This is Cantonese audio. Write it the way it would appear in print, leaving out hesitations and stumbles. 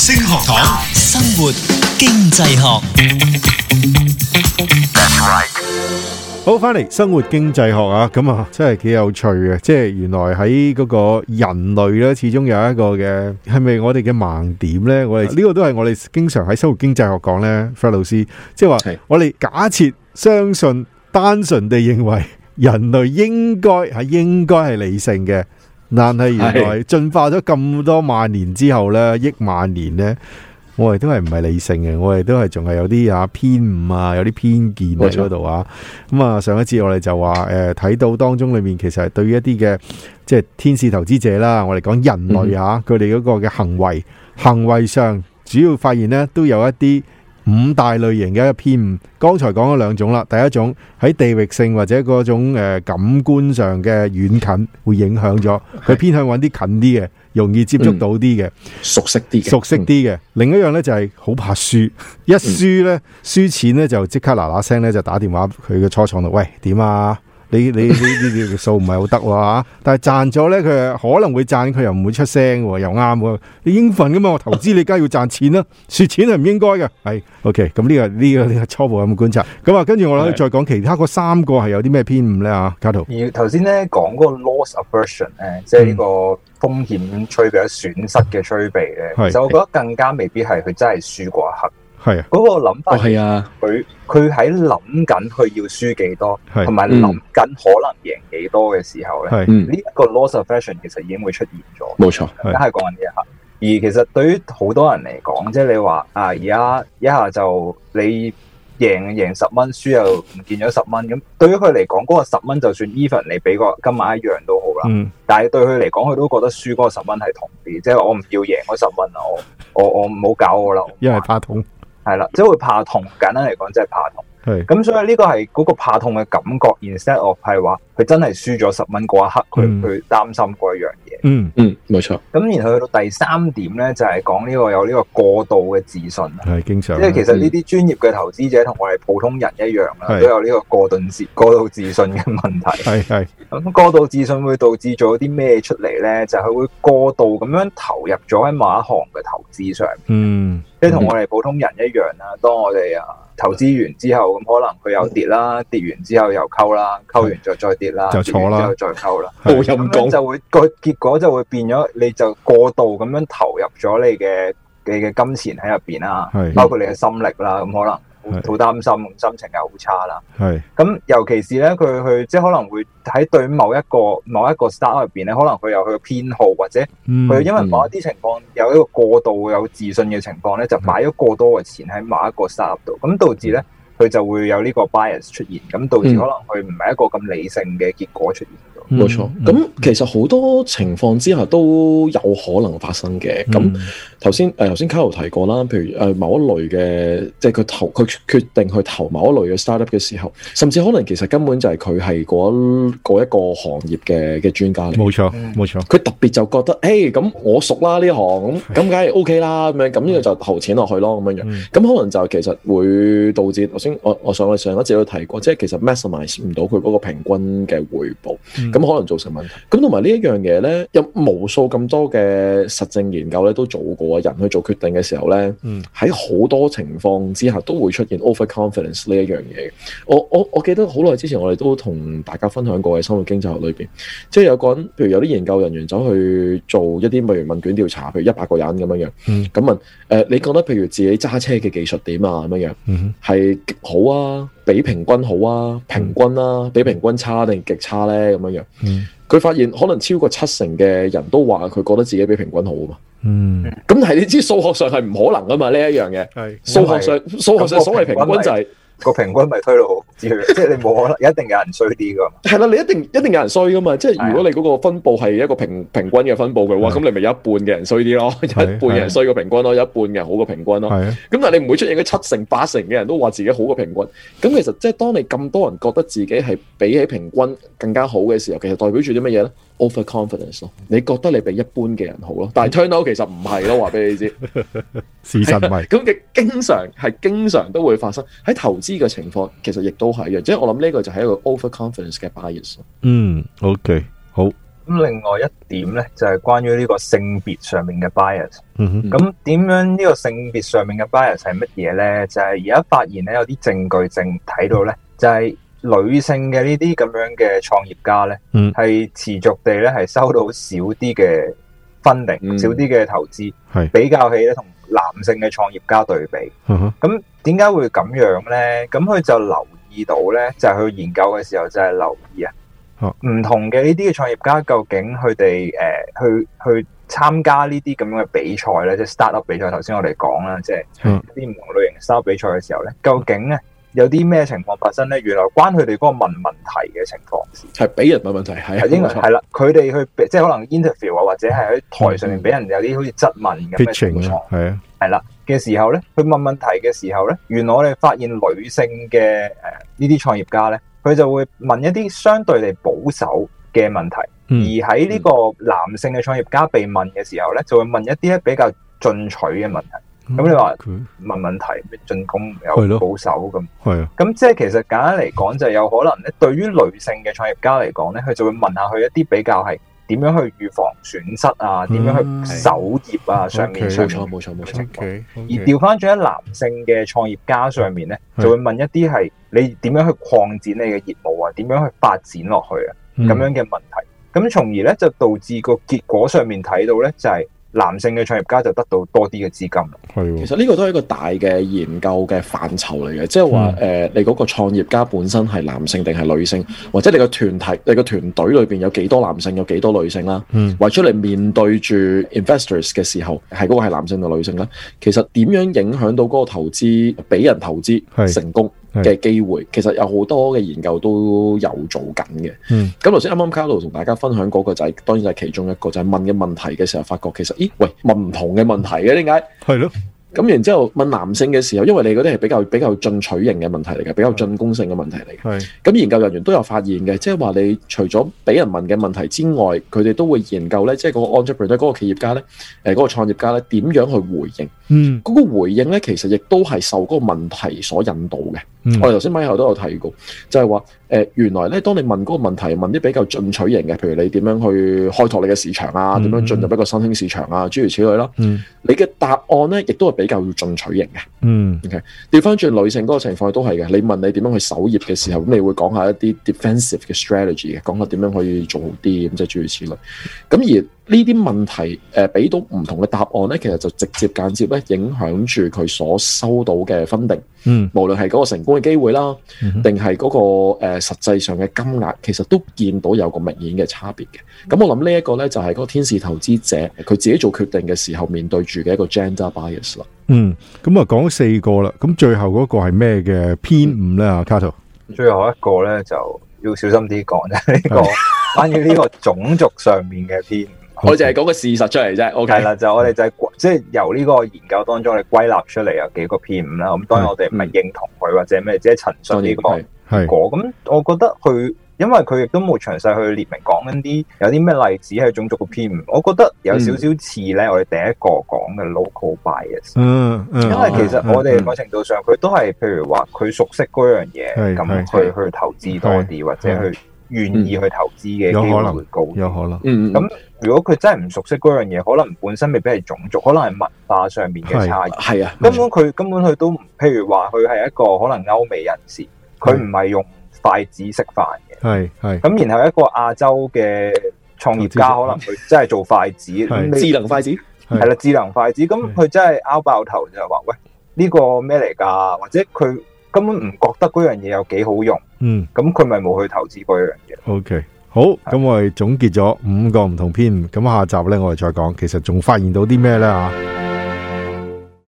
星學堂，生活經濟學。 好，翻嚟生活經濟學啊，咁啊真係幾有趣嘅，即係原來喺嗰個人類咧，始終有一個嘅係咪我哋嘅盲點咧？我哋呢個都係我哋經常喺生活經濟學講咧，Fred 老師，即係話我哋假設相信，單純地認為人類應該係理性嘅，但係原來進化咗咁多萬年之後咧，億萬年咧。我哋都係唔係理性嘅，我哋都係仲係有啲偏誤啊，有啲偏見喺嗰度啊。咁啊，上一次我哋就話睇到當中裏面其實係對於一啲嘅即係天使投資者啦，我哋講人類佢哋嗰個嘅行為上，主要發現呢都有一啲5大類型嘅一個偏誤。剛才講咗2種啦，第一種喺地域性或者嗰種感官上嘅遠近會影響咗，佢偏向揾啲近啲嘅。容易接觸到啲嘅， 熟悉啲嘅。另一樣咧就係好怕輸，一輸咧輸錢咧就即刻嗱聲咧就打電話佢嘅初創度，喂，點啊？你條數唔係好得喎，但係賺咗咧佢可能會賺，佢又唔會出聲喎，又啱喎。你應份噶嘛，我投資你梗係要賺錢啦，蝕錢係唔應該嘅。係 OK， 咁呢個初步有冇觀察？咁啊，跟住我哋再講其他嗰3個係有啲咩偏誤咧啊？嘉圖， 而頭先咧講嗰個 loss aversion 咧，即係呢個風險趨避、損失嘅趨避咧，其實我覺得更加未必係佢真係輸嗰一刻。 係啊， 嗰個諗法係啊， 佢喺諗緊佢要輸幾多，同埋諗緊可能贏幾多嘅時候咧，呢一個 loss aversion 其實已經會出現咗。 冇錯， 而家係講緊呢一刻。而其實對於好多人嚟講，即係你話而家一下就你贏10蚊，輸又唔見咗10蚊，咁對於佢嚟講，嗰個10蚊就算 even 你俾個今晚一樣都好啦。但係對佢嚟講，佢都覺得輸嗰個10蚊係痛啲，即係我唔要贏嗰10蚊啊！我唔好搞我啦， 因為怕痛。 係啦，即係會怕痛。簡單嚟講，即係怕痛。咁所以呢個係嗰個怕痛嘅感覺 ，instead of 係話佢真係輸咗10蚊嗰一刻，佢擔心嗰一樣嘢。 冇錯。 咁然後去到第3點咧，就係講呢個有呢個過度嘅自信。 係經常。 即係其實呢啲專業嘅投資者同我哋普通人一樣啦，都有呢個過度自信嘅問題。 係。 咁過度自信會導致咗啲咩出嚟咧？就係佢會過度咁樣投入咗喺某一行嘅投資上面。即係同我哋普通人一樣啦。當我哋投資完之後，咁可能佢又跌啦，跌完之後又溝啦，溝完再跌啦， 就錯啦， 之後再溝啦， 冇陰功， 就會個結果就會變咗，你就過度咁樣投入咗你嘅金錢喺入邊啦，包括你嘅心力啦，咁可能好擔心，心情又好差啦。咁尤其是咧，佢即係可能會喺對某一個 start 入邊咧，可能佢有佢嘅偏好，或者佢因為某一啲情況有一個過度有自信嘅情況咧，就擺咗過多嘅錢喺某一個 start 度，咁導致咧佢就會有呢個 bias 出現，咁導致可能佢唔係一個咁理性嘅結果出現。 冇錯，咁其實好多情況之下都有可能發生嘅。咁頭先卡羅提過啦，譬如某一類嘅，即係佢決定去投某一類嘅 startup 嘅時候，甚至可能其實根本就係佢係嗰一個行業嘅專家嚟。 冇錯，冇錯。 佢特別就覺得，咁我熟啦呢行，咁梗係 OK 啦，咁樣咁呢個就投錢落去咯，咁樣樣。咁可能就其實會導致頭先我上一節都提過，即係其實 maximize 唔到佢嗰個平均嘅回報。咁可能造成問題，咁同埋呢一樣嘢咧，有無數咁多嘅實證研究咧都做過，人去做決定嘅時候咧，喺好多情況之下都會出現 overconfidence 呢一樣嘢。我記得好耐之前我哋都同大家分享過嘅生活經濟學裏邊，即係有個人，譬如有啲研究人員走去做一啲譬如問卷調查，譬如100個人咁樣樣，咁問你覺得譬如自己揸車嘅技術點啊咁樣樣，係極好啊，比平均好啊，平均啦，比平均差定極差咧咁樣樣。佢發現可能超過70%嘅人都話佢覺得自己比平均好啊嘛。咁但係你知數學上係唔可能噶嘛呢一樣嘢。數學上所謂平均就係個平均咪推到好之類，即係你冇可能一定有人衰啲噶嘛。 係啦，你一定有人衰噶嘛。即係如果你嗰個分佈係一個平均嘅分佈嘅話，咁你咪有一半嘅人衰啲咯，有一半嘅人衰過平均咯，有一半嘅人好過平均咯。咁但係你唔會出現嗰70%、80%嘅人都話自己好過平均。咁其實即係當你咁多人覺得自己係比起平均更加好嘅時候，其實代表住啲乜嘢咧？Overconfidence 咯，你覺得你比一般嘅人好咯，但係 turn out 其實唔係咯，話俾你知， 事實唔係。咁嘅經常都會發生喺投資嘅情況，其實亦都係嘅，即係我諗呢個就係一個 overconfidence 嘅 bias。 OK， 好。 咁另外一點咧就係關於呢個性別上面嘅 bias。咁點樣呢個性別上面嘅 bias 係乜嘢咧？就係而家發現咧有啲證據睇到咧，就係女性嘅呢啲咁樣嘅創業家咧，係持續地咧係收到少啲嘅funding，少啲嘅投資，比較起咧同男性嘅創業家對比。咁點解會咁樣咧？咁佢就留意到咧，就係去研究嘅時候就係留意唔同嘅呢啲嘅創業家究竟佢哋去參加呢啲咁樣嘅比賽咧，即係 startup 比賽。頭先我哋講啦，即係啲唔同類型 startup 比賽嘅時候咧，究竟咧有啲咩情況發生咧？原來關佢哋嗰個問題嘅情況係俾人問問題， 係啦，佢哋去即係可能 interview 啊，或者係喺台上面俾人有啲好似質問咁嘅情況，係啦嘅時候咧，佢問問題嘅時候咧，原來我哋發現女性嘅呢啲創業家咧，佢就會問一啲相對地保守嘅問題，而喺呢個男性嘅創業家被問嘅時候咧，就會問一啲比較進取嘅問題。咁你話問問題咩進攻有保守咁，咁即係其實簡單嚟講，就有可能咧，對於女性嘅創業家嚟講咧，佢就會問下佢一啲比較係點樣去預防損失啊，點樣去守業啊上面。冇錯。而調翻轉喺男性嘅創業家上面咧，就會問一啲係你點樣去擴展你嘅業務啊，點樣去發展落去啊咁樣嘅問題。咁從而咧就導致個結果上面睇到咧就係男性嘅創業家就得到多啲嘅資金。 其實呢個都係一個大嘅研究嘅範疇嚟嘅，即係話你嗰個創業家本身係男性定係女性，或者你個團體、你個團隊裏邊有幾多男性、有幾多女性啦，為出嚟面對住 investors 嘅時候，係嗰個係男性定女性啦。其實點樣影響到嗰個投資俾人投資成功嘅機會，其實有好多嘅研究都有做緊嘅。咁頭先啱啱 Carlo 同大家分享嗰個就係當然就係其中一個，就係問嘅問題嘅時候，發覺其實問唔同嘅問題嘅，點解？係咯。咁然之後問男性嘅時候，因為你嗰啲係比較進取型嘅問題嚟嘅，比較進攻性嘅問題嚟嘅。咁研究人員都有發現嘅，即係話你除咗俾人問嘅問題之外，佢哋都會研究咧，即係嗰個 entrepreneur 嗰個企業家咧，嗰個創業家咧點樣去回應。嗰個回應咧，其實亦都係受嗰個問題所引導嘅。我哋頭先咪後都有提過，就係話原來咧，當你問嗰個問題，問啲比較進取型嘅，譬如你點樣去開拓你嘅市場啊，點樣進入一個新興市場啊，諸如此類啦。你嘅答案咧，亦都係比較進取型嘅。OK， 調翻轉女性嗰個情況都係嘅。你問你點樣去守業嘅時候，咁你會講下一啲 defensive 嘅 strategy 嘅，講下點樣可以做好啲，咁即係諸如此類。咁而呢啲問題俾到唔同嘅答案咧，其實就直接間接咧影響住佢所收到嘅funding。無論係嗰個成功嘅機會啦，定係嗰個實際上嘅金額，其實都見到有個明顯嘅差別嘅。咁我諗呢一個咧就係嗰個天使投資者佢自己做決定嘅時候面對住嘅一個 gender bias 啦。 咁啊講4個啦，咁最後嗰個係咩嘅偏誤咧？啊，卡圖， 最後一個咧就要小心啲講啫，呢個關於呢個種族上面嘅偏誤。 我哋就係講個事實出嚟啫。OK， 係啦，就我哋就係即係由呢個研究當中，我哋歸納出嚟有幾個偏誤啦。咁當然我哋唔係認同佢或者咩，只係陳述呢個結果。咁我覺得佢，因為佢亦都冇詳細去列明講緊啲有啲咩例子係種族嘅偏誤。我覺得有少少似咧，我哋第一個講嘅 local bias。因為其實我哋某程度上佢都係譬如話佢熟悉嗰樣嘢，咁去投資多啲，或者去願意去投資嘅機會會高啲。 有可能。 咁如果佢真係唔熟悉嗰樣嘢，可能本身未必係種族，可能係文化上面嘅差異。係啊，根本佢都，譬如話佢係一個可能歐美人士，佢唔係用筷子食飯嘅。係。咁然後一個亞洲嘅創業家，可能佢真係做筷子， 智能筷子。 係啦，智能筷子。咁佢真係拗爆頭就係話，喂，呢個咩嚟㗎？或者佢根本唔覺得嗰樣嘢有幾好用。咁佢咪冇去投資嗰樣嘢。 OK。好，咁我哋總結咗5個唔同偏誤，咁下集咧我哋再講，其實仲發現到啲咩咧啊？